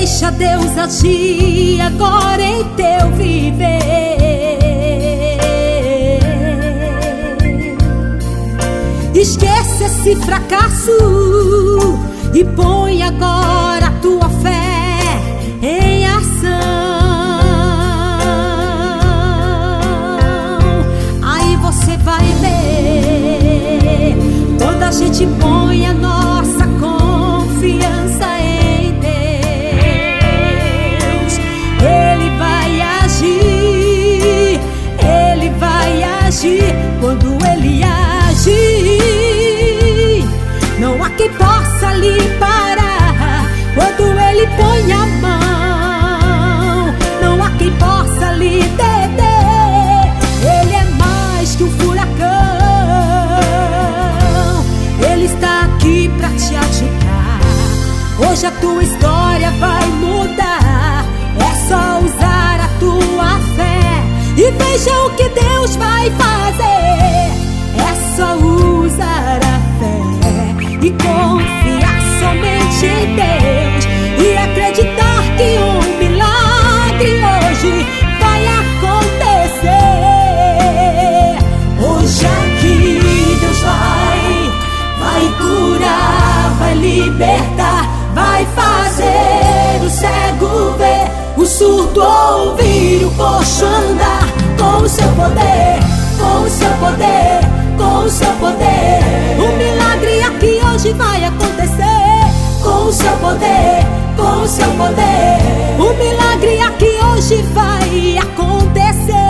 Deixa Deus agir agora em teu viver. Esquece esse fracasso e põe agora a tua fé em ação. Aí você vai ver, toda a gente põe a nossa confiança em Deus. Ele vai agir, Ele vai agir. Quando Ele agir, não há quem possa lhe parar. Quando Ele põe a mão, não há quem possa lhe deter. Ele é mais que um furacão, Ele está aqui pra te ajudar. Hoje a tua história vai mudar. É só usar a tua fé e veja o que Deus vai fazer. É só usar a fé e confiar somente em Deus e acreditar que um milagre hoje vai acontecer. Hoje aqui Deus vai curar, vai libertar, vai fazer o cego ver, o surdo ouvir, o coxo andar. Com o seu poder, com o seu poder, com o seu poder, o milagre aqui hoje vai acontecer. Com o seu poder, com o seu poder, o milagre aqui hoje vai acontecer.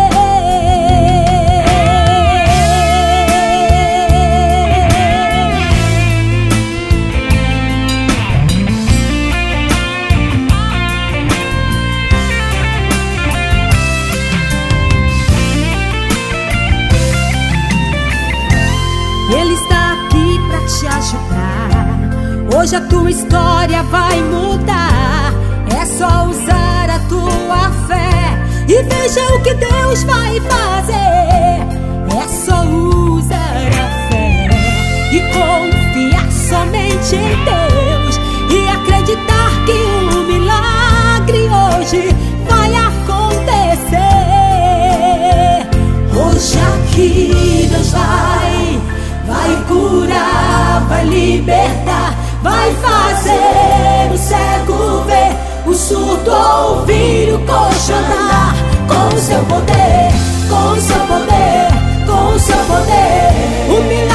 Ele está aqui pra te ajudar. Hoje a tua história vai mudar. É só usar a tua fé e veja o que Deus vai fazer. É só usar a fé e confiar somente em Deus e acreditar que um milagre hoje vai acontecer. Hoje aqui Deus vai curar, vai libertar, vai fazer o cego ver, o surdo ouvir, o coxo andar. Com o seu poder, com o seu poder, com o seu poder, o milagre